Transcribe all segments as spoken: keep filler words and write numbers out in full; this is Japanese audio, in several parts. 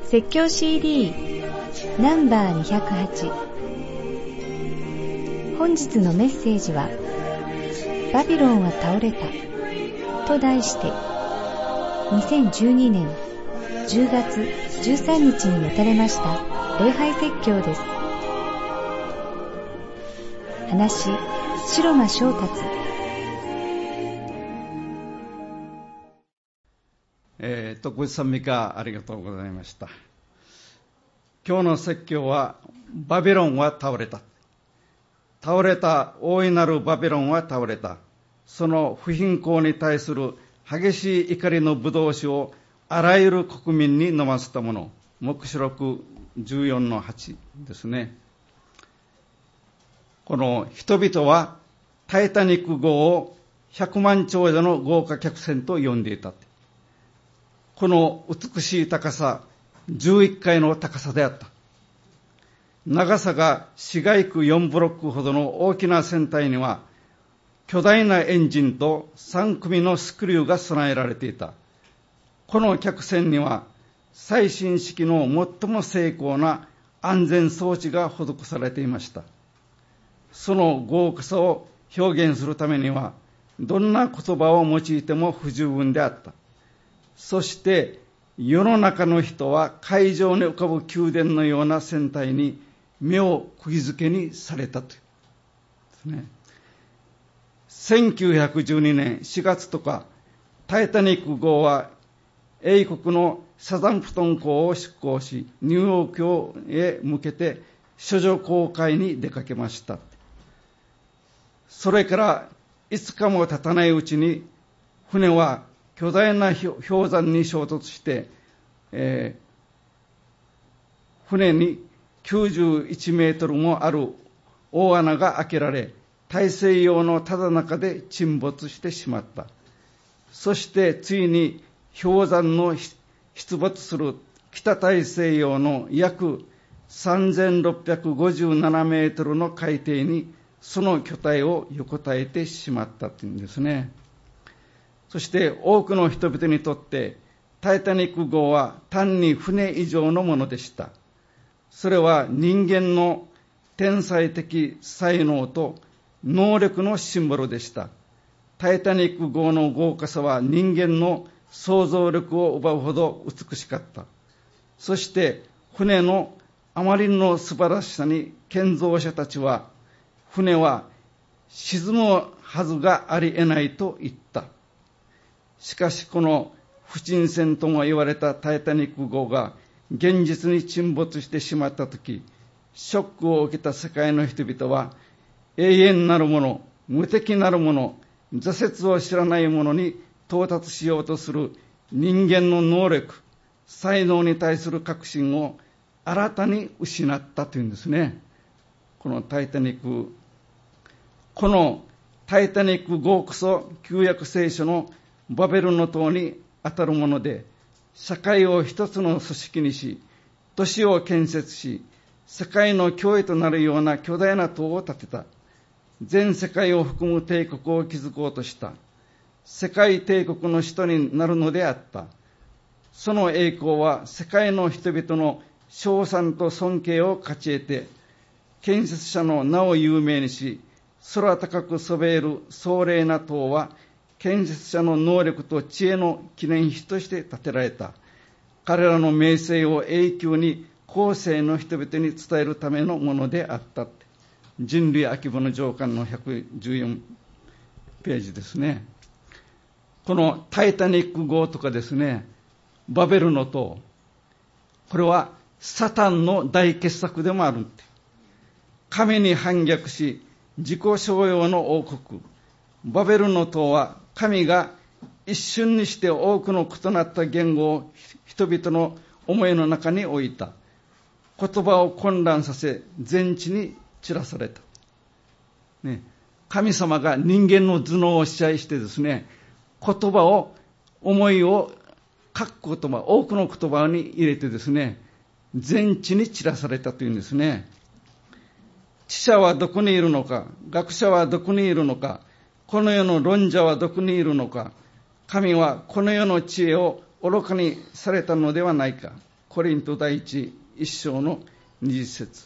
説教 シーディー ナンバーにひゃくはち。本日のメッセージはバビロンは倒れたと題してにせんじゅうにねんじゅうがつじゅうさんにちに持たれました礼拝説教です。話、白間翔達。 えー、とご賛美歌ありがとうございました。今日の説教はバビロンは倒れた。倒れた、大いなるバビロンは倒れた。その不貧困に対する激しい怒りの葡萄酒をあらゆる国民に飲ませたもの。黙示録じゅうよんのはちですね。この人々はタイタニック号をひゃくまん長者の豪華客船と呼んでいた。この美しい高さ、じゅういっかいの高さであった。長さが市街区よんブロックほどの大きな船体には、巨大なエンジンとさんくみのスクリューが備えられていた。この客船には、最新式の最も精巧な安全装置が施されていました。その豪華さを表現するためには、どんな言葉を用いても不十分であった。そして世の中の人は海上に浮かぶ宮殿のような船体に目を釘付けにされたというですね。せんきゅうひゃくじゅうにねんしがつとか、タイタニック号は英国のサザンプトン港を出港し、ニューヨーク港へ向けて処女航海に出かけました。それからいつかも経たないうちに船は巨大な氷山に衝突して、えー、船にきゅうじゅういちメートルもある大穴が開けられ、大西洋のただ中で沈没してしまった。そしてついに氷山の出没する北大西洋の約さんぜんろっぴゃくごじゅうななメートルの海底にその巨体を横たえてしまったというんですね。そして多くの人々にとってタイタニック号は単に船以上のものでした。それは人間の天才的才能と能力のシンボルでした。タイタニック号の豪華さは人間の想像力を奪うほど美しかった。そして船のあまりの素晴らしさに建造者たちは、船は沈むはずがありえないと言った。しかしこの不沈船とも言われたタイタニック号が現実に沈没してしまったとき、ショックを受けた世界の人々は、永遠なるもの、無敵なるもの、挫折を知らないものに到達しようとする人間の能力、才能に対する確信を新たに失ったというんですね。このタイタニック、このタイタニック号こそ旧約聖書のバベルの塔にあたるもので、社会を一つの組織にし、都市を建設し、世界の脅威となるような巨大な塔を建てた。全世界を含む帝国を築こうとした。世界帝国の首都になるのであった。その栄光は世界の人々の称賛と尊敬を勝ち得て、建設者の名を有名にし、空高くそびえる壮麗な塔は、建設者の能力と知恵の記念碑として建てられた。彼らの名声を永久に後世の人々に伝えるためのものであった。人類秋葉の上巻のひゃくじゅうよんページですね。このタイタニック号とかですね、バベルの塔、これはサタンの大傑作でもある。神に反逆し自己商用の王国、バベルの塔は神が一瞬にして多くの異なった言語を人々の思いの中に置いた。言葉を混乱させ全地に散らされた、ね、神様が人間の頭脳を支配してですね、言葉を、思いを書く言葉、多くの言葉に入れてですね、全地に散らされたというんですね。知者はどこにいるのか、学者はどこにいるのか、この世の論者はどこにいるのか、神はこの世の知恵を愚かにされたのではないか。 コリント第一一章の二十節。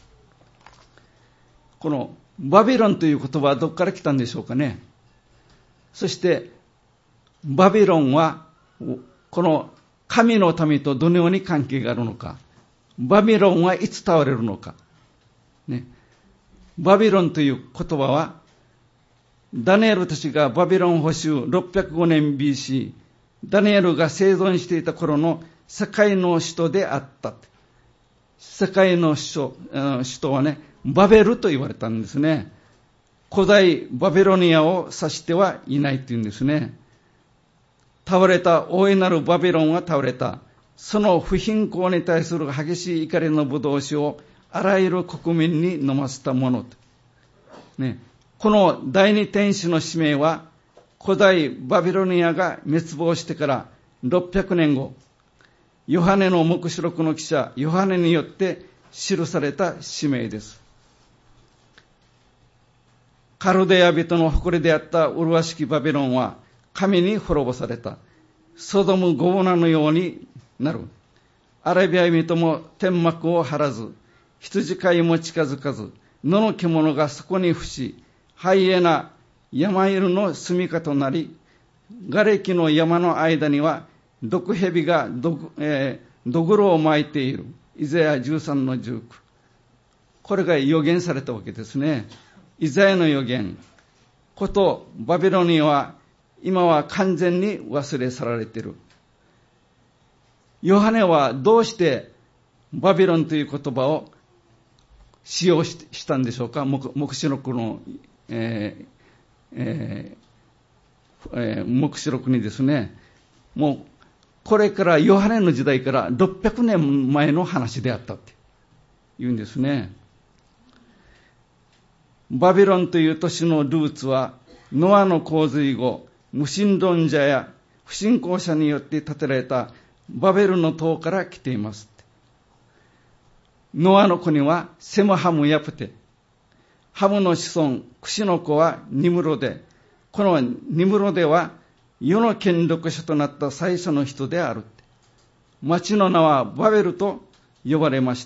このバビロンという言葉はどこから来たんでしょうかね。そしてバビロンはこの神の民とどのように関係があるのか。バビロンはいつ倒れるのか。ね、バビロンという言葉はダニエルたちがバビロン捕囚ろっぴゃくごねん ビーシー、ダニエルが生存していた頃の世界の首都であった。世界の首都、首都はね、バベルと言われたんですね。古代バビロニアを指してはいないというんですね。倒れた大いなるバビロンは倒れた。その不貧困に対する激しい怒りの葡萄酒をあらゆる国民に飲ませたものと、ね、この第二天使の使命は古代バビロニアが滅亡してからろっぴゃくねんご、ヨハネの黙示録の記者ヨハネによって記された使命です。カルデア人の誇りであった麗しきバビロンは神に滅ぼされた。ソドムゴモラのようになる。アラビア人も天幕を張らず、羊飼いも近づかず、野の獣がそこに伏し、ハイエナ、山犬の住みかとなり、瓦礫の山の間には毒蛇が毒、えー、ドグロを巻いている。イザヤじゅうさんのじゅうきゅう。これが予言されたわけですね。イザヤの予言。ことバビロニアは今は完全に忘れ去られている。ヨハネはどうしてバビロンという言葉を使用したんでしょうか。黙示録の、えーえーえー、黙示録にですね、もうこれからヨハネの時代からろっぴゃくねんまえの話であったって言うんですね。バビロンという都市のルーツはノアの洪水後、無神論者や不信仰者によって建てられたバベルの塔から来ています。ノアの子にはセム、ハム、ヤプテ。ハムの子孫、クシの子はニムロデ。このニムロデは世の権力者となった最初の人である。町の名はバベルと呼ばれました。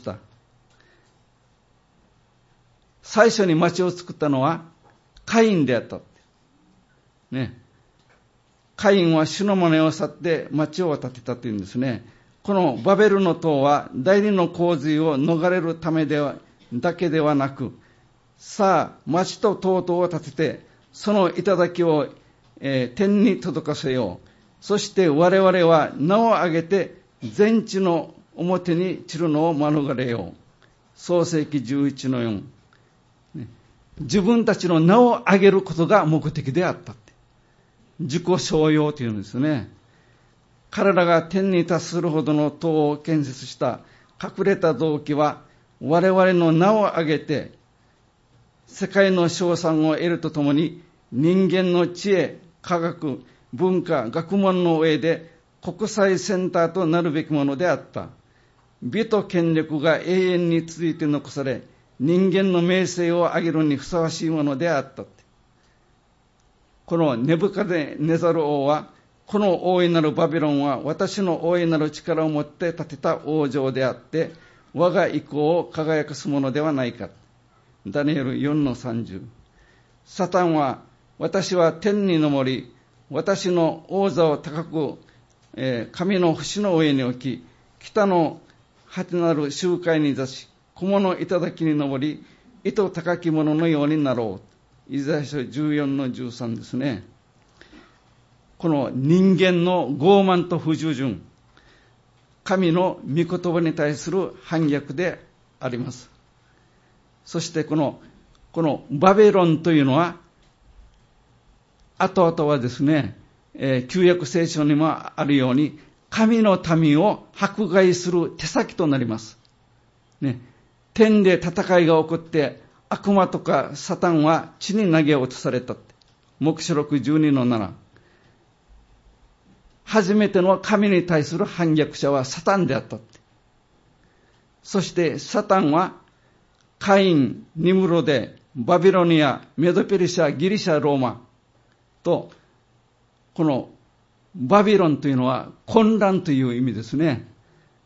最初に町を作ったのはカインであった。ね。カインは主の真似を去って町を建てたというんですね。このバベルの塔は第二の洪水を逃れるためではだけではなく、さあ町と塔々を建ててその頂を、えー、天に届かせよう。そして我々は名を挙げて全地の表に散るのを免れよう。創世記じゅういちのよん、ね、自分たちの名を挙げることが目的であったって。自己商用というんですね。彼らが天に達するほどの塔を建設した隠れた動機は、我々の名を挙げて世界の称賛を得るとともに、人間の知恵、科学、文化、学問の上で国際センターとなるべきものであった。美と権力が永遠に続いて残され、人間の名声を上げるにふさわしいものであった。このネブカデネザル王は、この大いなるバビロンは私の大いなる力を持って建てた王城であって、我が意向を輝かすものではないか。ダニエルよんのさんじゅう。サタンは、私は天に昇り、私の王座を高く、えー、神の星の上に置き、北の果てなる集会に座し、雲の頂に登り、糸高き者のようになろう。イザヤ書じゅうよんのじゅうさんですね。この人間の傲慢と不従順、神の御言葉に対する反逆であります。そしてこの、このバベロンというのは、後々はですね、えー、旧約聖書にもあるように、神の民を迫害する手先となります。ね、天で戦いが起こって、悪魔とかサタンは地に投げ落とされた。黙示録じゅうにのなな。初めての神に対する反逆者はサタンであった。そしてサタンはカイン、ニムロデ、バビロニア、メドペルシャ、ギリシャ、ローマと、このバビロンというのは混乱という意味ですね。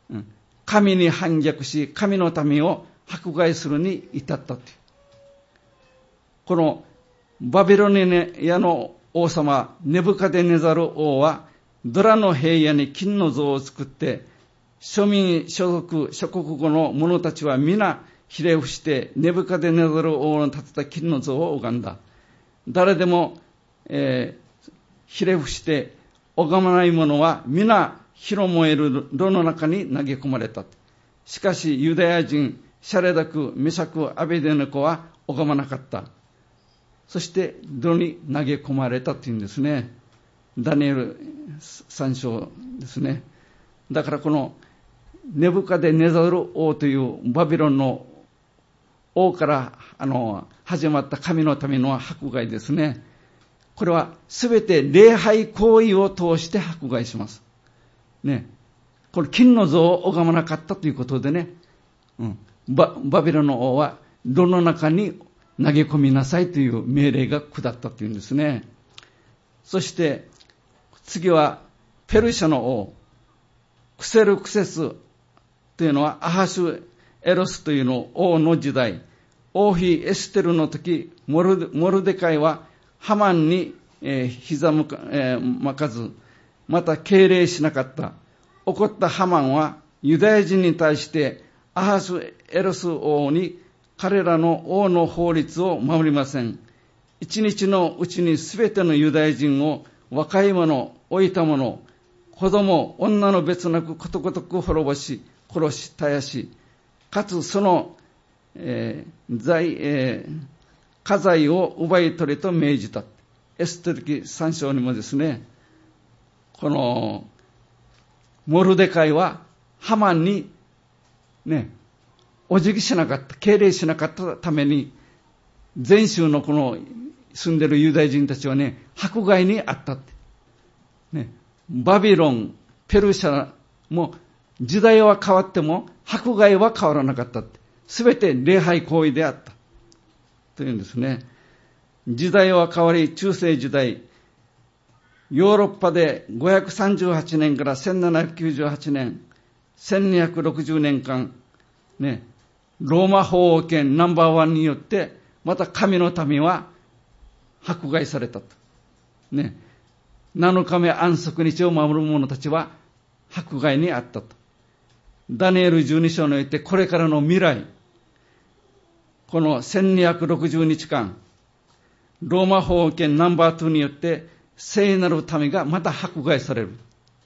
神に反逆し、神の民を迫害するに至ったという。このバビロニアの王様ネブカデネザル王はドラの平野に金の像を作って、庶民諸族諸国語の者たちは皆ひれ伏してネブカデネザル王の建てた金の像を拝んだ。誰でも、えー、ひれ伏して拝まない者は皆火の燃える炉の中に投げ込まれた。しかしユダヤ人シャレダク、メシャク、アベデネコは拝まなかった。そして炉に投げ込まれたというんですね。ダニエルさん章ですね。だからこのネブカデネザル王というバビロンの王からあの始まった神のための迫害ですね。これはすべて礼拝行為を通して迫害します。ね。この金の像を拝まなかったということでね、うん、バ, バビロンの王は炉の中に投げ込みなさいという命令が下ったというんですね。そして次はペルシャの王クセルクセスというのはアハシュエロスというの王の時代、王妃エステルの時、モルモルデカイはハマンに、えー、膝向か、えー、巻かず、また敬礼しなかった。怒ったハマンはユダヤ人に対してアハシュエロス王に彼らの王の法律を守りません。一日のうちにすべてのユダヤ人を若い者、老いた者、子供、女の別なくことごとく滅ぼし、殺し、絶やし、かつその、えー財えー、家財を奪い取れと命じた。エステル記さん章にもですね、このモルデカイはハマンにね、お辞儀しなかった、敬礼しなかったために、全州のこの住んでいるユダヤ人たちはね、迫害にあったって。ね、バビロン、ペルシャも時代は変わっても迫害は変わらなかったって。すべて礼拝行為であった。というんですね。時代は変わり、中世時代、ヨーロッパでごひゃくさんじゅうはちねんからせんななひゃくきゅうじゅうはちねん、せんにひゃくろくじゅうねんかん、ね、ローマ法王権ナンバーワンによって、また神の民は迫害されたと。ね。なのかめ安息日を守る者たちは迫害にあったと。ダニエルじゅうに章においてこれからの未来、このせんにひゃくろくじゅうにちかん、ローマ法王権ナンバーツーによって聖なる民がまた迫害される。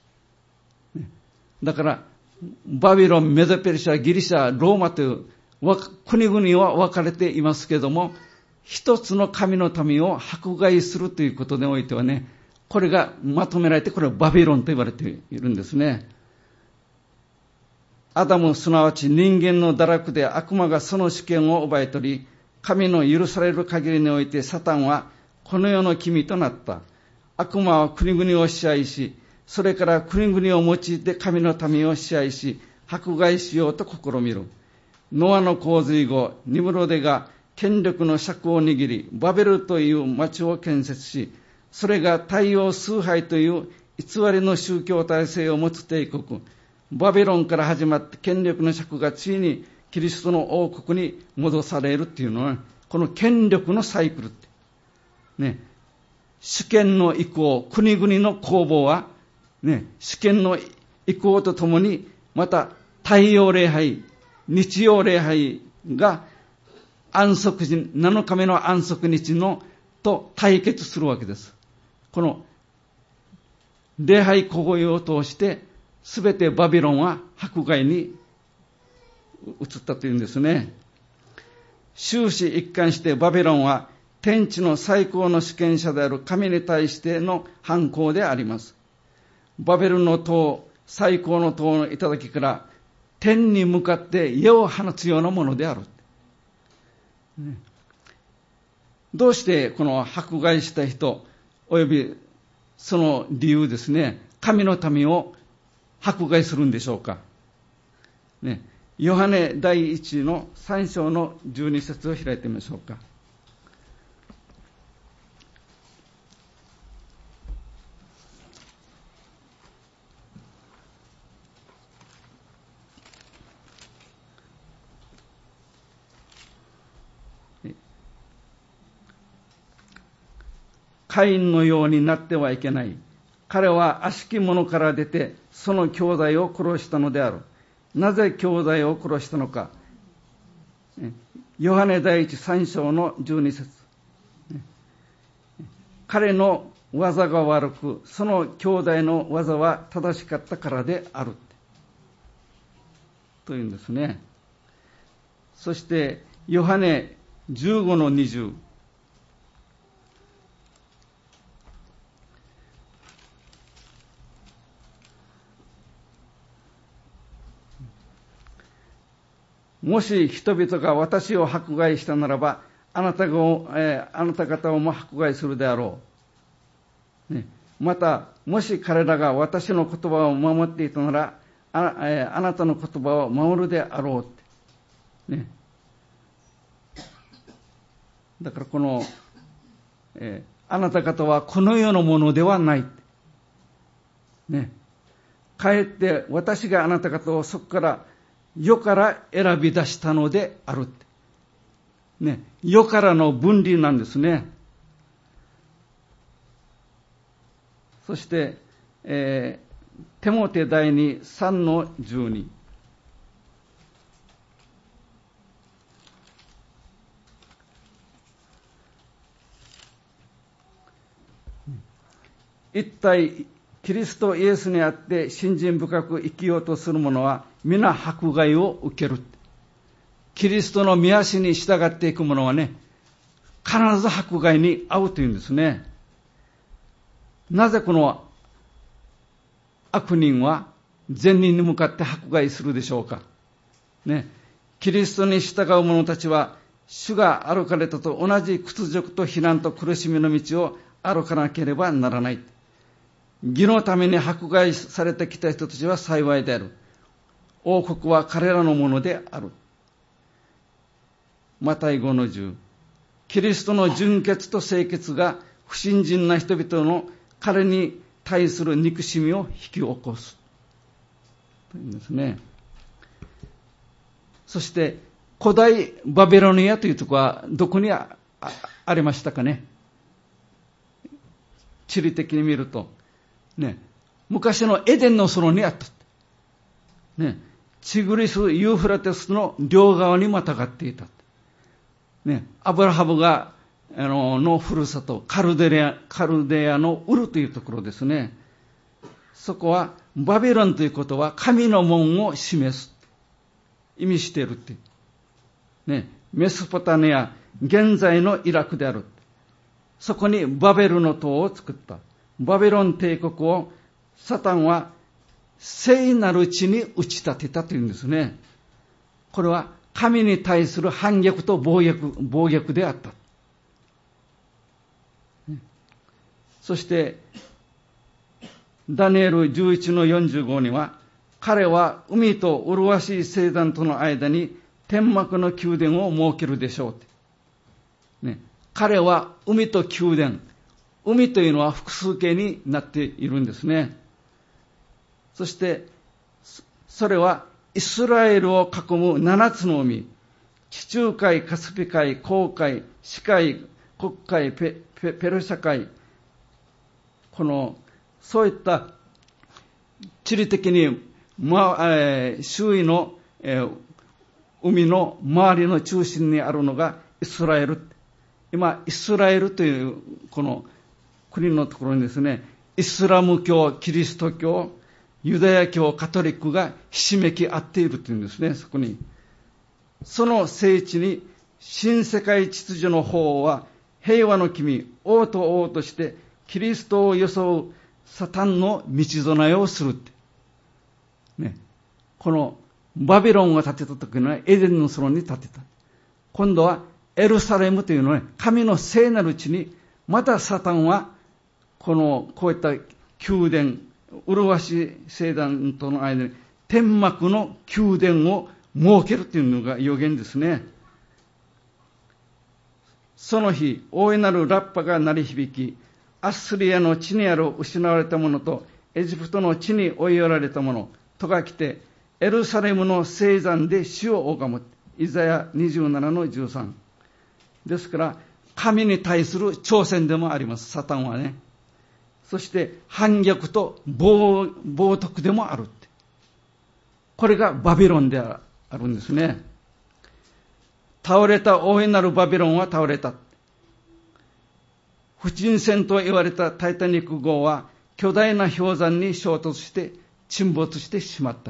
だから、バビロン、メドペルシャ、ギリシャ、ローマという国々は分かれていますけれども、一つの神の民を迫害するということにおいてはね、これがまとめられて、これはバビロンと言われているんですね。アダム、すなわち人間の堕落で悪魔がその主権を奪い取り、神の許される限りにおいてサタンはこの世の君となった。悪魔は国々を支配し、それから国々を用いて神の民を支配し、迫害しようと試みる。ノアの洪水後、ニムロデが権力の尺を握り、バベルという町を建設し、それが太陽崇拝という偽りの宗教体制を持つ帝国、バビロンから始まって権力の尺がついにキリストの王国に戻されるっていうのは、この権力のサイクルって。ね。主権の移行、国々の攻防は、ね、主権の移行とともに、また太陽礼拝、日曜礼拝が安息日、なのかめの安息日のと対決するわけです。この礼拝行為を通して、すべてバビロンは迫害に移ったというんですね。終始一貫してバビロンは天地の最高の主権者である神に対しての反抗であります。バベルの塔、最高の塔の頂から天に向かって矢を放つようなものである。ね、どうしてこの迫害した人、およびその理由ですね、神の民を迫害するんでしょうか。ね、ヨハネ第一のさん章のじゅうに節を開いてみましょうか。 カインのようになってはいけない。彼は悪しき者から出て、その兄弟を殺したのである。なぜ兄弟を殺したのか。ヨハネ第一三章の十二節。彼の技が悪く、その兄弟の技は正しかったからである。というんですね。そして、ヨハネじゅうごのにじゅう。もし人々が私を迫害したならば、あなたが、えー、あなた方をも迫害するであろう。ね、また、もし彼らが私の言葉を守っていたなら、あ、えー、あなたの言葉を守るであろうって。ね。だからこの、えー、あなた方はこの世のものではない。ね。かえって私があなた方をそこから世から選び出したのであるって。ね。世からの分離なんですね。そして、えー、テモテ第二さんのじゅうに。一体キリストイエスにあって信心深く生きようとする者は皆迫害を受ける。キリストの御足に従っていく者はね、必ず迫害に遭うというんですね。なぜこの悪人は善人に向かって迫害するでしょうか。ね、キリストに従う者たちは主が歩かれたと同じ屈辱と非難と苦しみの道を歩かなければならない。義のために迫害されてきた人たちは幸いである。王国は彼らのものである。マタイごのじゅう。キリストの純潔と清潔が不信心な人々の彼に対する憎しみを引き起こす。というんですね。そして、古代バビロニアというところはどこに あ, あ, ありましたかね。地理的に見ると。ね、昔のエデンの園にあった。ね、チグリス・ユーフラテスの両側にまたがっていた。ね、アブラハムがあののふるさとカルデア、カルデアのウルというところですね。そこはバビロンということは神の門を示す意味しているって。ね、メソポタミア、現在のイラクである。そこにバベルの塔を作った。バビロン帝国をサタンは聖なる地に打ち立てたというんですね。これは神に対する反逆と暴虐、暴虐であった。そして、ダニエルじゅういちのよんじゅうごには、彼は海と麗しい聖壇との間に天幕の宮殿を設けるでしょうって。ね、彼は海と宮殿、海というのは複数形になっているんですね。そして、それはイスラエルを囲む七つの海、地中海、カスピ海、紅海、死海、黒海、ペ、ペ、ペルシャ海、この、そういった地理的に、まえー、周囲の、えー、海の周りの中心にあるのがイスラエル。今、イスラエルというこの国のところにですね、イスラム教、キリスト教、ユダヤ教、カトリックがひしめき合っているというんですね、そこに。その聖地に新世界秩序の法は平和の君、王と王としてキリストを装うサタンの道備えをするって。ね。このバビロンが建てた時にはエデンの園に建てた。今度はエルサレムというのは神の聖なる地に、またサタンはこのこういった宮殿、麗しい聖壇との間に天幕の宮殿を設けるというのが予言ですね。その日、大いなるラッパが鳴り響き、アッスリアの地にある失われたものとエジプトの地に追いやられたものとが来て、エルサレムの聖山で主を拝む。イザヤにじゅうななのじゅうさん。ですから、 神に対する挑戦でもあります、サタンはね。そして反逆と暴冒涜でもあるって。これがバビロンであるんですね。倒れた大いなるバビロンは倒れた。不沈船と言われたタイタニック号は巨大な氷山に衝突して沈没してしまった。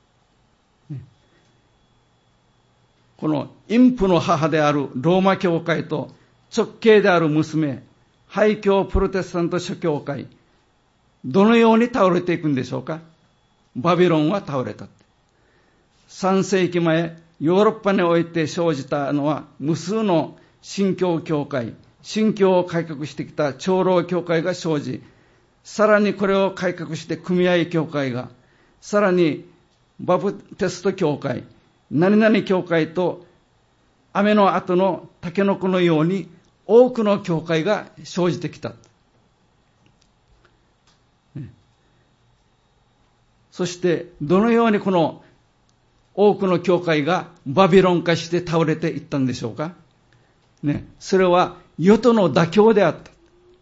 この陰婦の母であるローマ教会と直系である娘、廃教プロテスタント諸教会、どのように倒れていくんでしょうか。バビロンは倒れた。さん世紀前、ヨーロッパにおいて生じたのは無数の新教教会、新教を改革してきた長老教会が生じ、さらにこれを改革して組合教会が、さらにバプテスト教会、何々教会と雨の後のタケノコのように多くの教会が生じてきた。そしてどのようにこの多くの教会がバビロン化して倒れていったんでしょうか。ね、それは世との妥協であった。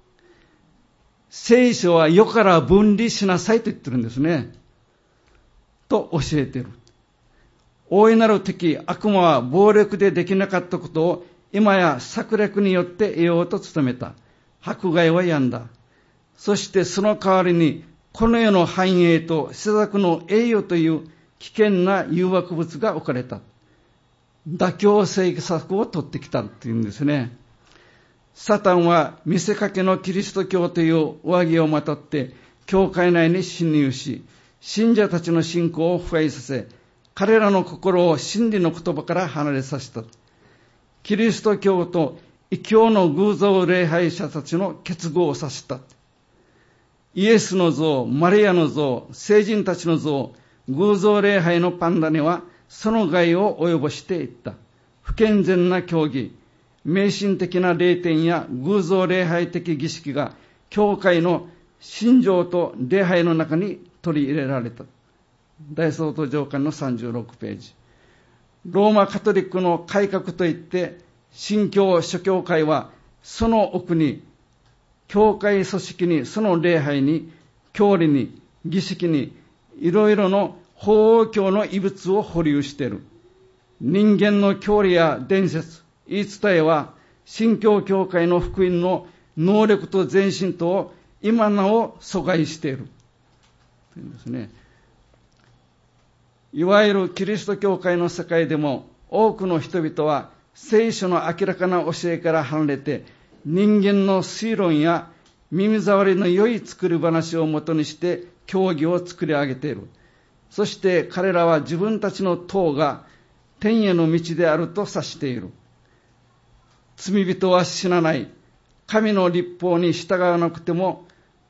聖書は世から分離しなさいと言ってるんですね。と教えている。大いなる敵、悪魔は暴力でできなかったことを今や策略によって得ようと努めた。迫害は病んだ。そしてその代わりにこの世の繁栄と世俗の栄誉という危険な誘惑物が置かれた。妥協政策を取ってきたというんですね。サタンは見せかけのキリスト教という上着をまとって教会内に侵入し、信者たちの信仰を腐敗させ、彼らの心を真理の言葉から離れさせた。キリスト教と異教の偶像礼拝者たちの結合をさせた。イエスの像、マリアの像、聖人たちの像、偶像礼拝のパンダにはその害を及ぼしていった。不健全な教義、迷信的な礼典や偶像礼拝的儀式が教会の信条と礼拝の中に取り入れられた。大総統上官のさんじゅうろくページ。ローマカトリックの改革といって新教諸教会はその奥に教会組織にその礼拝に教理に儀式にいろいろの法王教の遺物を保留している。人間の教理や伝説、言い伝えは新教教会の福音の能力と前進とを今なお阻害しているというんですね。いわゆるキリスト教会の世界でも多くの人々は聖書の明らかな教えから離れて人間の推論や耳障りの良い作り話をもとにして教義を作り上げている。そして彼らは自分たちの塔が天への道であると指している。罪人は死なない。神の律法に従わなくても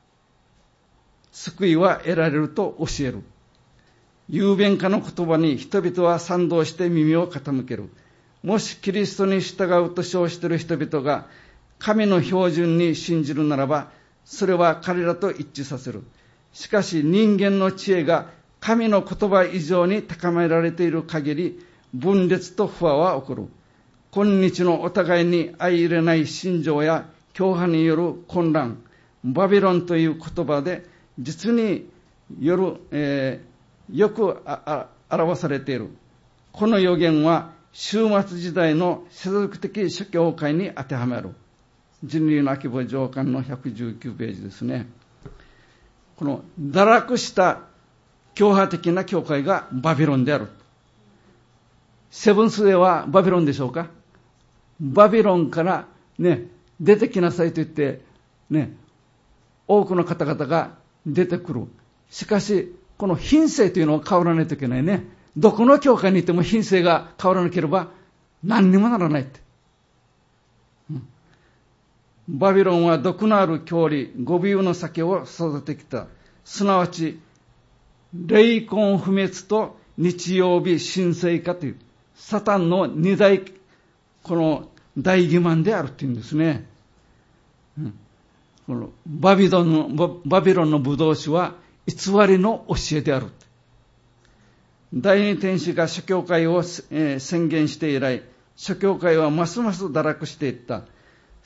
救いは得られると教える。雄弁化の言葉に人々は賛同して耳を傾ける。もしキリストに従うと称している人々が神の標準に信じるならば、それは彼らと一致させる。しかし人間の知恵が神の言葉以上に高められている限り、分裂と不和は起こる。今日のお互いに相入れない信条や教派による混乱、バビロンという言葉で実による、えー、よくああ表されている。この予言は終末時代の世俗的諸教会に当てはまる。人類の秋保上巻のひゃくじゅうきゅうページですね。この堕落した教派的な教会がバビロンである。セブンスデーはバビロンでしょうか。バビロンからね、出てきなさいと言って、ね、多くの方々が出てくる。しかし、この品性というのは変わらないといけないね。どこの教会にいても品性が変わらなければ何にもならないって。うん、バビロンは毒のある教理、誤謬の酒を育ててきた。すなわち、霊魂不滅と日曜日神聖化という、サタンの二大、この大欺瞞であるというんですね。うん、このバビロンの、バビロンのブドウ酒は偽りの教えである。第二天使が諸教会を、えー、宣言して以来、諸教会はますます堕落していった。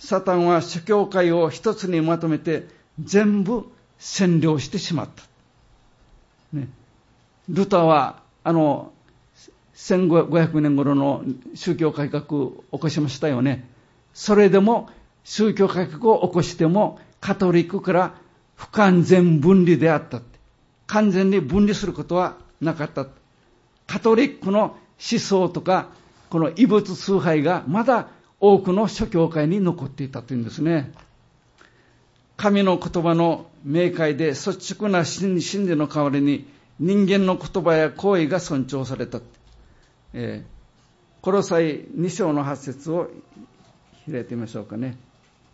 サタンは諸教会を一つにまとめて全部占領してしまった。ね、ルターはあのせんごひゃくねん頃の宗教改革を起こしましたよね。それでも宗教改革を起こしてもカトリックから不完全分離であった。完全に分離することはなかった。カトリックの思想とかこの異物崇拝がまだ多くの諸教会に残っていたというんですね。神の言葉の明快で率直な真理の代わりに人間の言葉や行為が尊重された。えー、コロサイに章のはち節を開いてみましょうかね。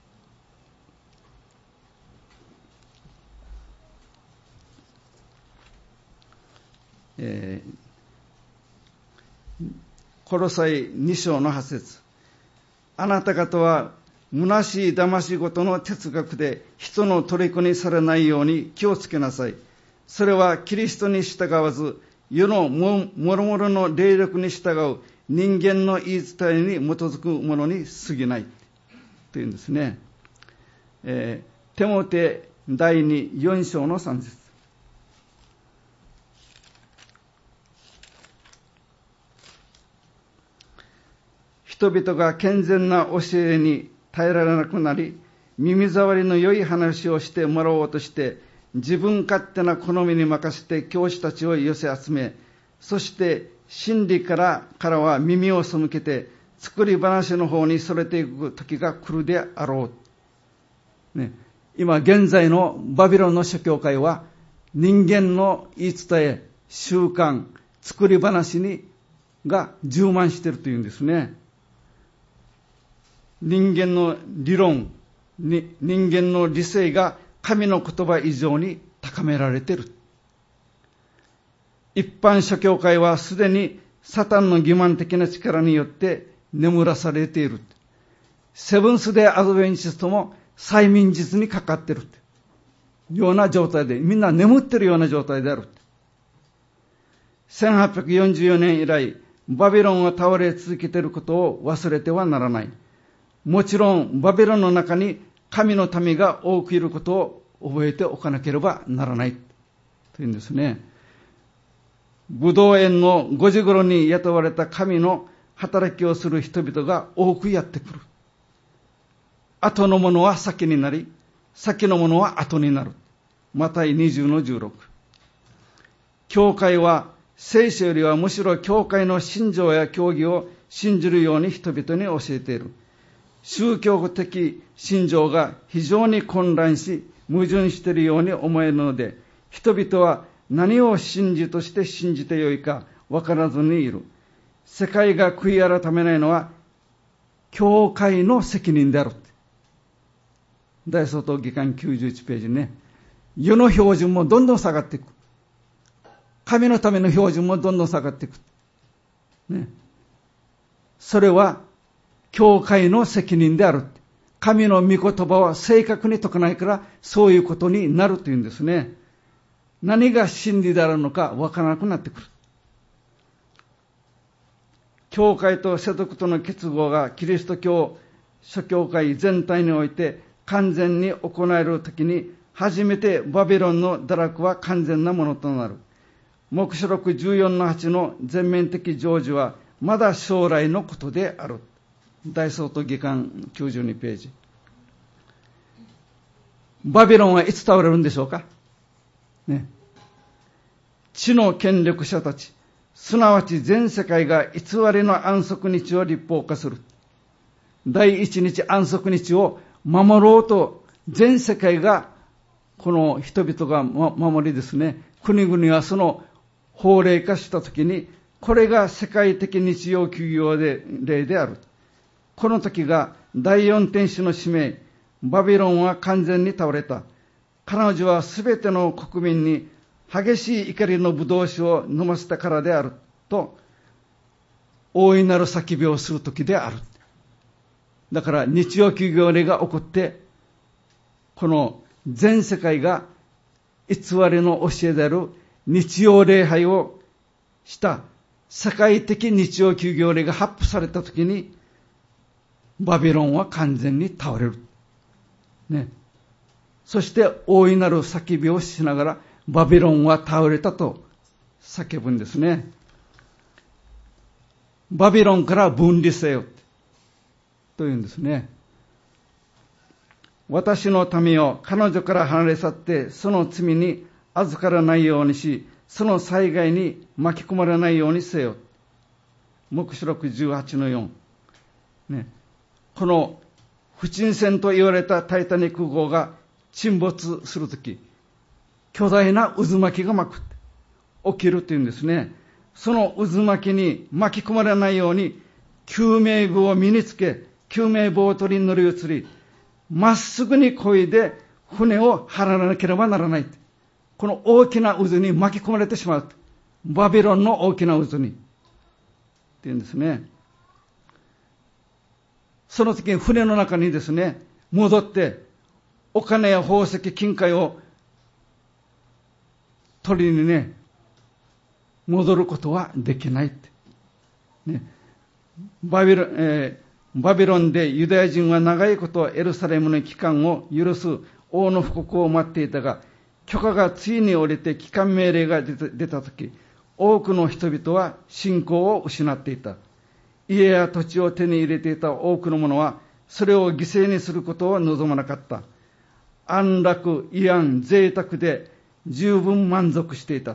えー、コロサイに章のはち節。あなた方は虚しい騙し事の哲学で人の虜にされないように気をつけなさい。それはキリストに従わず世のもろもろの霊力に従う人間の言い伝えに基づくものに過ぎないというんですね。えー、テモテ第によん章のさん節。人々が健全な教えに耐えられなくなり、耳障りの良い話をしてもらおうとして、自分勝手な好みに任せて教師たちを寄せ集め、そして真理からからは耳を背けて、作り話の方にそれていく時が来るであろう。ね、今現在のバビロンの諸教会は、人間の言い伝え、習慣、作り話にが充満しているというんですね。人間の理論、人間の理性が神の言葉以上に高められている。一般諸教会はすでにサタンの欺瞞的な力によって眠らされている。セブンスデーアドベンチストも催眠術にかかっているような状態で、みんな眠っているような状態である。せんはっぴゃくよんじゅうよねん以来、バビロンが倒れ続けていることを忘れてはならない。もちろんバビロンの中に神の民が多くいることを覚えておかなければならないというんですね。ブドウ園のごじ頃に雇われた神の働きをする人々が多くやってくる。後のものは先になり、先のものは後になる。マタイにじゅうのじゅうろく。教会は聖書よりはむしろ教会の信条や教義を信じるように人々に教えている。宗教的信条が非常に混乱し矛盾しているように思えるので、人々は何を真理として信じてよいか分からずにいる。世界が悔い改めないのは教会の責任である。大総統議会きゅうじゅういちページね。世の標準もどんどん下がっていく。神のための標準もどんどん下がっていく。ね、それは教会の責任である。神の御言葉は正確に説かないからそういうことになるというんですね。何が真理であるのか分からなくなってくる。教会と世俗との結合がキリスト教諸教会全体において完全に行えるときに初めてバビロンの堕落は完全なものとなる。黙示録じゅうよんのはちの全面的成就はまだ将来のことである。大総統議官きゅうじゅうにページ。バビロンはいつ倒れるんでしょうか、ね、地の権力者たち、すなわち全世界が偽りの安息日を立法化する。第一日安息日を守ろうと全世界がこの人々が守りですね、国々はその法令化したときに、これが世界的日曜休業で例である。この時が第四天使の使命、バビロンは完全に倒れた。彼女はすべての国民に激しい怒りの葡萄酒を飲ませたからであると、大いなる叫びをする時である。だから日曜休業令が起こって、この全世界が偽りの教えである日曜礼拝をした世界的日曜休業令が発布されたときに、 バビロンは完全に倒れる。ね。そして大いなる叫びをしながら、バビロンは倒れたと叫ぶんですね。バビロンから分離せよというんですね。私の民よ、彼女から離れ去って、その罪に預からないようにし、その災害に巻き込まれないようにせよ。黙示録じゅうはちのよん。ね。この不沈船と言われたタイタニック号が沈没するとき、巨大な渦巻きが巻く、起きるというんですね。その渦巻きに巻き込まれないように、救命具を身につけ、救命ボートに乗り移り、まっすぐに漕いで船を張らなければならない。この大きな渦に巻き込まれてしまう。バビロンの大きな渦に。っていうんですね。その時に船の中にですね、戻って、お金や宝石、金塊を取りにね、戻ることはできないって。ね、バビロン、えーバビロンでユダヤ人は長いことエルサレムの帰還を許す王の布告を待っていたが、許可がついに下りて帰還命令が出た、出たとき、多くの人々は信仰を失っていた。家や土地を手に入れていた多くの者は、それを犠牲にすることを望まなかった。安楽、慰安、贅沢で十分満足していた。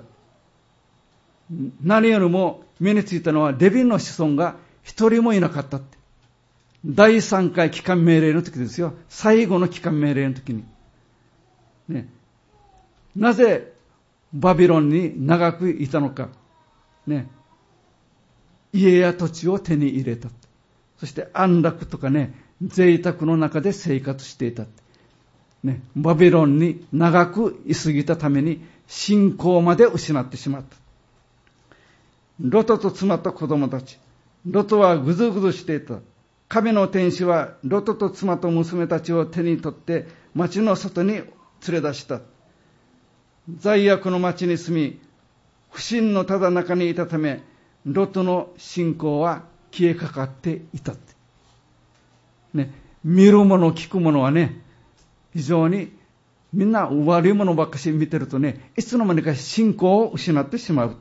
何よりも目についたのはレビンの子孫が一人もいなかったって。だいさんかい帰還命令の時ですよ。最後の帰還命令の時に。ね、なぜバビロンに長くいたのか。ね、家や土地を手に入れた。そして安楽とかね、贅沢の中で生活していた。ね、バビロンに長く居すぎたために信仰まで失ってしまった。ロトと妻と子供たち。ロトはぐずぐずしていた。神の天使はロトと妻と娘たちを手に取って町の外に連れ出した。罪悪の町に住み、不信のただ中にいたため、ロトの信仰は消えかかっていたって。ね、見るもの聞くものはね、非常にみんな悪いものばっかし見てるとね、いつの間にか信仰を失ってしまうって。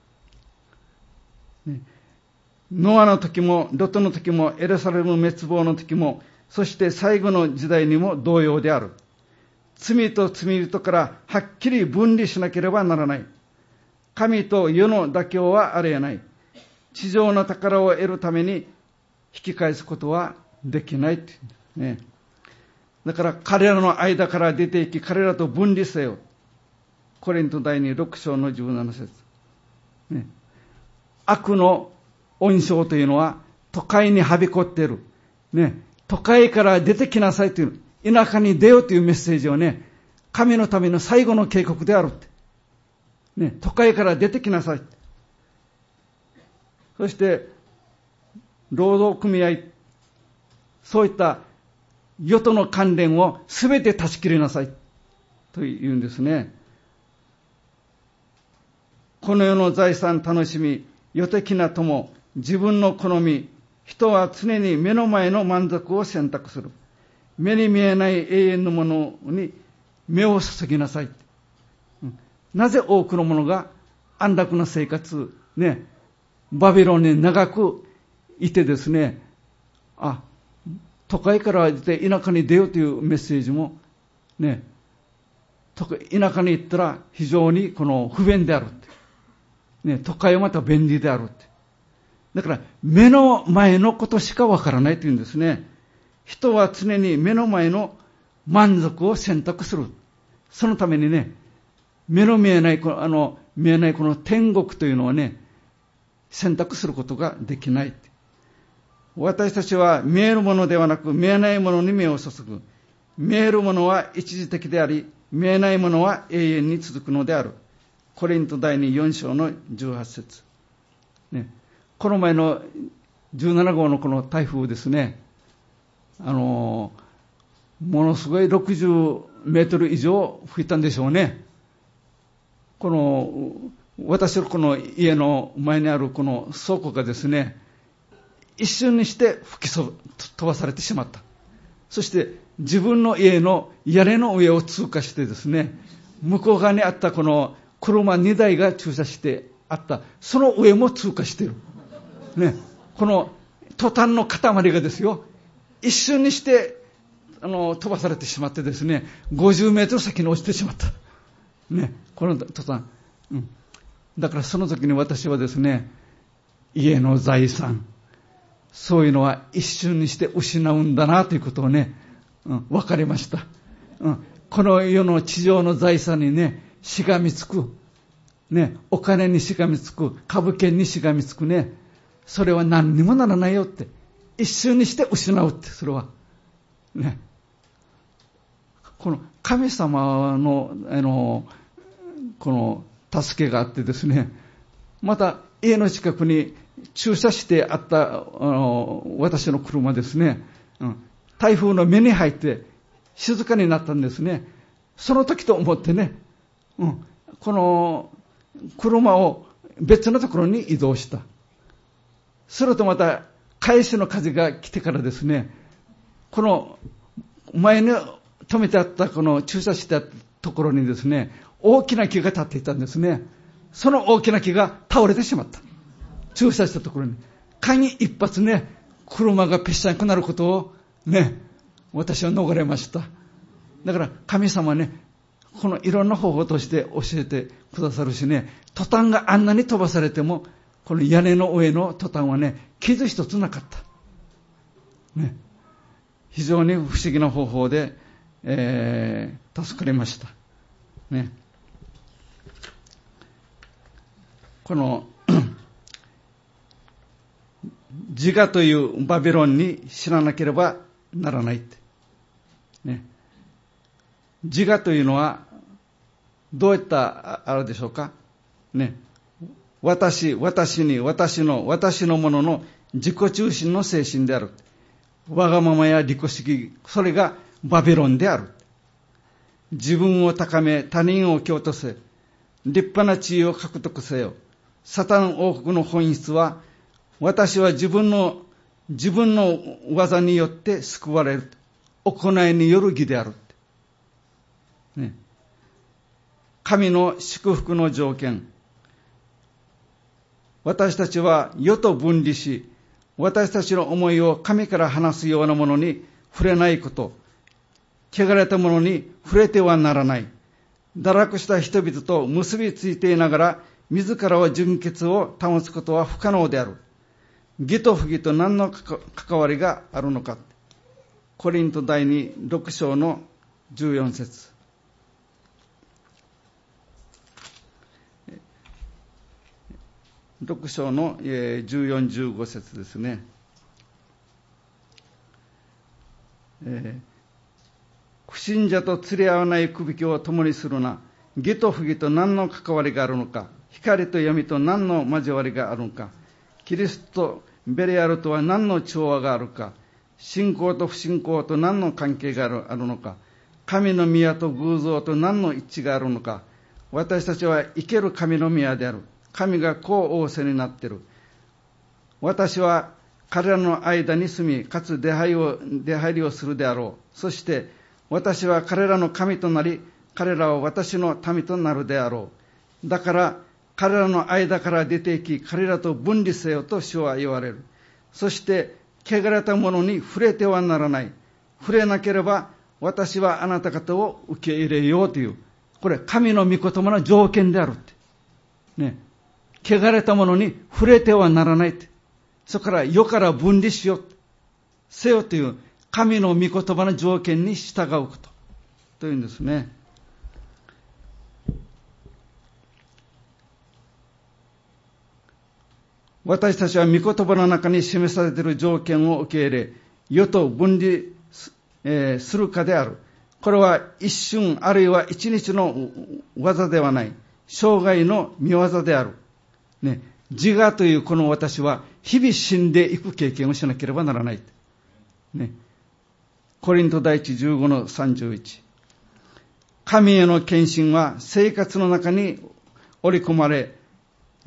ね、ノアの時も、ロトの時も、エルサレム滅亡の時も、そして最後の時代にも同様である。罪と罪人からはっきり分離しなければならない。神と世の妥協はありえない。地上の宝を得るために引き返すことはできないって、ね。だから彼らの間から出ていき、彼らと分離せよ。コリント第二ろく章のじゅうなな節。ね、悪の恩賞というのは都会にはびこっている。ね、都会から出てきなさいという、田舎に出ようというメッセージをね、神のための最後の警告であるって。ね、都会から出てきなさい。そして、労働組合、そういった世との関連をすべて断ち切りなさいというんですね。この世の財産、楽しみ、世的な友、自分の好み、人は常に目の前の満足を選択する。目に見えない永遠のものに目を注ぎなさい。なぜ多くの者が安楽な生活、ね、バビロンに長くいてですね、あ、都会から出て田舎に出ようというメッセージも、ね、田舎に行ったら非常にこの不便であるって。ね、都会はまた便利であるって。だから目の前のことしかわからないというんですね。人は常に目の前の満足を選択する。そのためにね、目の見えない、あの、見えないこの天国というのはね、選択することができない。私たちは見えるものではなく見えないものに目を注ぐ。見えるものは一時的であり、見えないものは永遠に続くのである。コリント第二よん章のじゅうはち節。ね、この前のじゅうなな号のこの台風ですね、あの、ものすごいろくじゅうメートル以上吹いたんでしょうね。この、私のこの家の前にあるこの倉庫がですね、 一瞬にして吹き飛ばされてしまった。そして自分の家の屋根の上を通過してですね、向こう側にあったこの車にだいが駐車してあった、その上も通過している。ね、このトタンの塊がですよ、一瞬にしてあの飛ばされてしまってですね、ごじゅうメートル先に落ちてしまった。ね、このトタン。うん、だからその時に私はですね、家の財産、そういうのは一瞬にして失うんだなということをね、うん、分かりました。うん、この世の地上の財産にね、しがみつく。ね、お金にしがみつく。株券にしがみつくね。それは何にもならないよって。一瞬にして失うって、それは。ね。この神様の、あの、この助けがあってですね、また家の近くに駐車してあったあの私の車ですね、うん、台風の目に入って静かになったんですね。その時と思ってね、うん、この車を別のところに移動した。それとまた返しの風が来てからですね、この前に止めてあったこの駐車してあったところにですね、大きな木が立っていたんですね。その大きな木が倒れてしまった。駐車したところに。間一髪ね、車がぺっしゃんくなることをね、私は逃れました。だから神様ね、このいろんな方法として教えてくださるしね、トタンがあんなに飛ばされても、この屋根の上のトタンはね、傷一つなかった。ね、非常に不思議な方法で、えー、助かりました。ね。この自我というバビロンに知らなければならないって、ね、自我というのはどういったあれでしょうか、ね、私、私に、私の、私のものの自己中心の精神である。わがままや利己主義、それがバビロンである。自分を高め、他人を蹴落とせ、立派な地位を獲得せよ。サタン王国の本質は、私は自分の、自分の技によって救われる。行いによる義である。ね、神の祝福の条件。私たちは世と分離し、私たちの思いを神から離すようなものに触れないこと。汚れたものに触れてはならない。堕落した人々と結びついていながら、自らは純潔を保つことは不可能である。義と不義と何の関わりがあるのか。コリント第二六章の十四節。六章の十四、十五節ですね。えー、不信者と釣り合わないくびきを共にするな。義と不義と何の関わりがあるのか。光と闇と何の交わりがあるのか。キリストとベレアルとは何の調和があるか。信仰と不信仰と何の関係がある、あるのか。神の宮と偶像と何の一致があるのか。私たちは生ける神の宮である。神がこう仰せになっている。私は彼らの間に住み、かつ出入りを、出入りをするであろう。そして私は彼らの神となり、彼らは私の民となるであろう。だから彼らの間から出て行き、彼らと分離せよと主は言われる。そして汚れたものに触れてはならない。触れなければ私はあなた方を受け入れようという、これ神の御言葉の条件であるって。ね。汚れたものに触れてはならないって。そこから世から分離しよう。せよという神の御言葉の条件に従うこと。というんですね。私たちは御言葉の中に示されている条件を受け入れ、世と分離、えー、するかである。これは一瞬あるいは一日の技ではない。生涯の見業である。ね、自我というこの私は日々死んでいく経験をしなければならない。ね、コリント第一じゅうごのさんじゅういち。神への献身は生活の中に織り込まれ、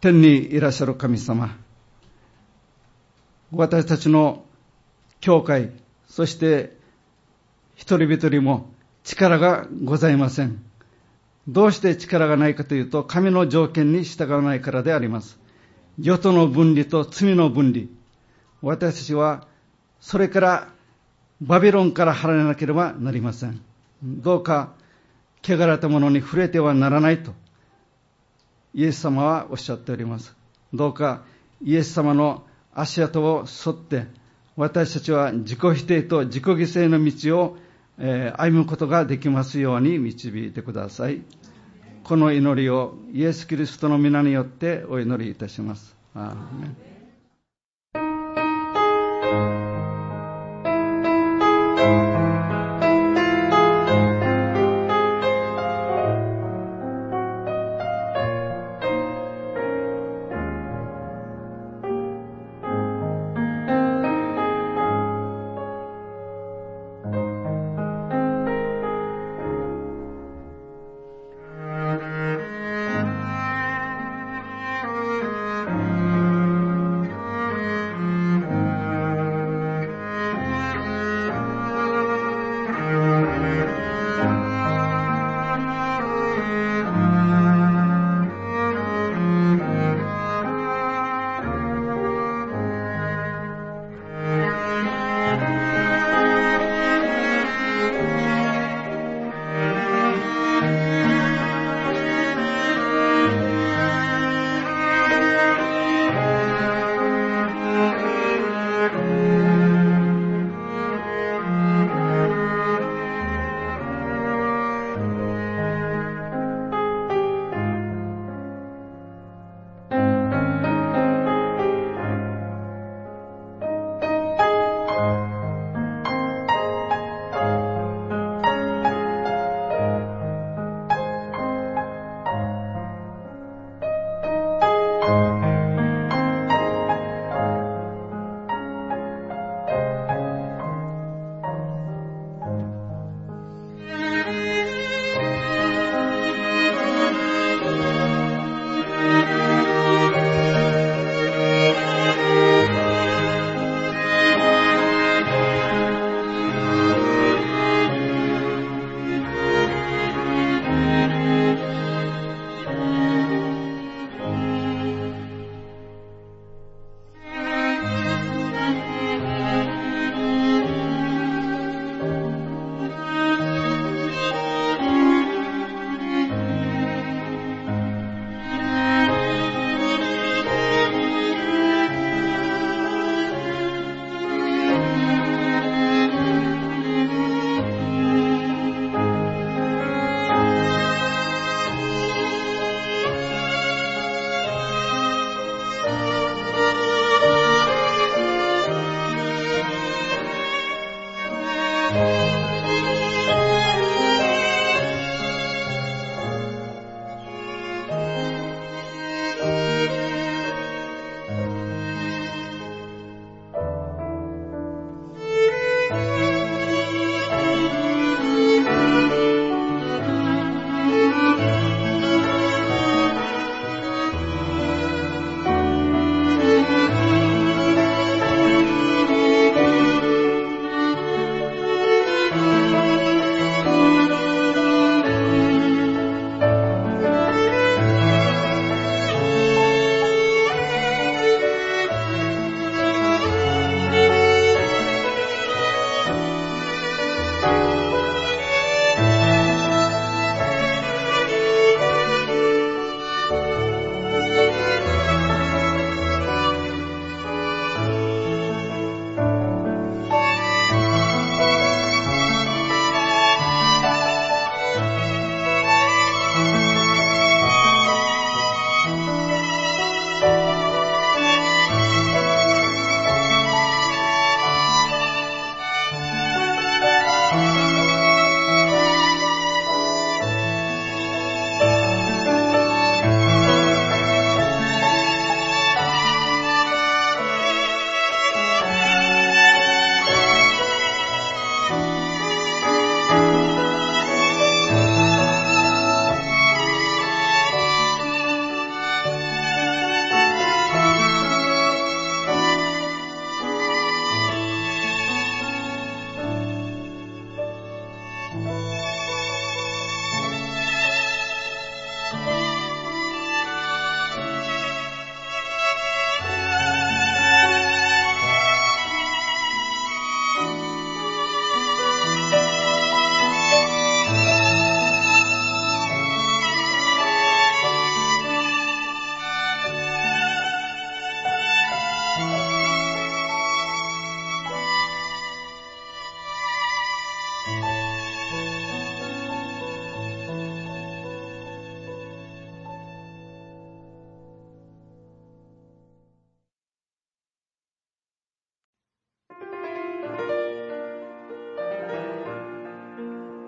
天にいらっしゃる神様、私たちの教会、そして一人一人も力がございません。どうして力がないかというと、神の条件に従わないからであります。義との分離と罪の分離。私たちはそれからバビロンから離れなければなりません。どうか汚れたものに触れてはならないとイエス様はおっしゃっております。どうかイエス様の足跡を沿って私たちは自己否定と自己犠牲の道を歩むことができますように導いてください。この祈りをイエス・キリストの皆によってお祈りいたします。アーメン。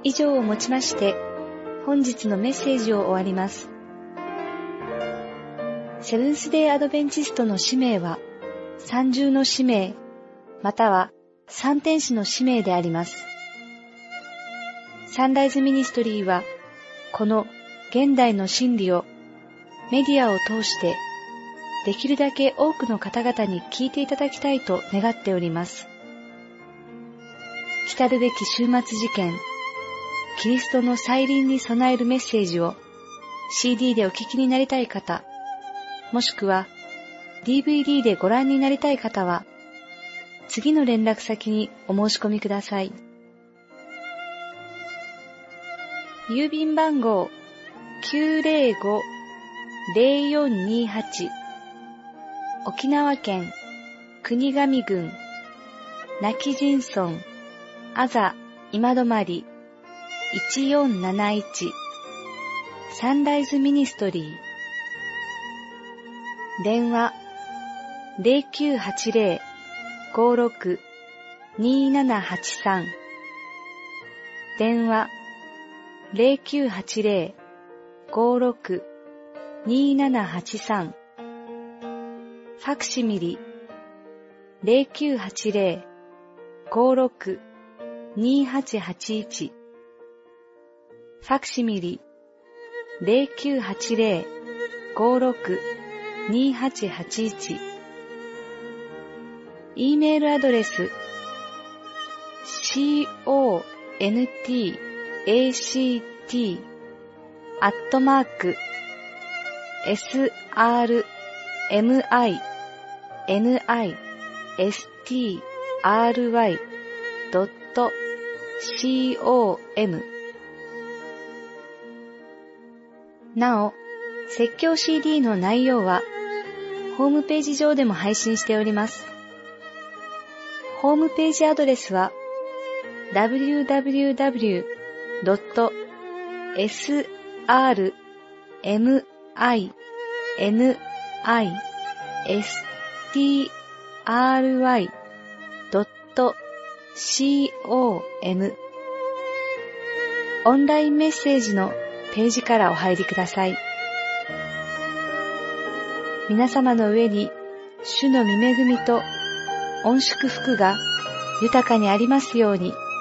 以上をもちまして、本日のメッセージを終わります。セブンスデーアドベンチストの使命は、三重の使命、または三天使の使命であります。サンライズミニストリーは、この現代の真理をメディアを通して、できるだけ多くの方々に聞いていただきたいと願っております。来るべき終末事件、キリストの再臨に備えるメッセージを シーディー でお聞きになりたい方、もしくは ディーブイディー でご覧になりたい方は、次の連絡先にお申し込みください。郵便番号 きゅうぜろご ぜろよんにはち 沖縄県国頭郡今帰仁村あざ今泊いちよんなないちサンライズミニストリー。電話 ゼロきゅうはちゼロ ごろく にーななはちさん 電話 ゼロきゅうはちゼロ ごろく にーななはちさん ファクシミリ ゼロきゅうはちゼロ ごろく にーはちはちいち ファクシミリ ゼロきゅうはちゼロ ごろく にーはちはちいち E メールアドレス コンタクト アットマーク エスアールエムアイエヌアイエスティーアールワイ ドット コム なお、説教 シーディー の内容はホームページ上でも配信しております。ホームページアドレスは ダブリューダブリューダブリュー ドット エスアールエムアイエヌアイエスティーアールワイ ドット コム オンラインメッセージのページからお入りください。皆様の上に主の御恵みと御祝福が豊かにありますように。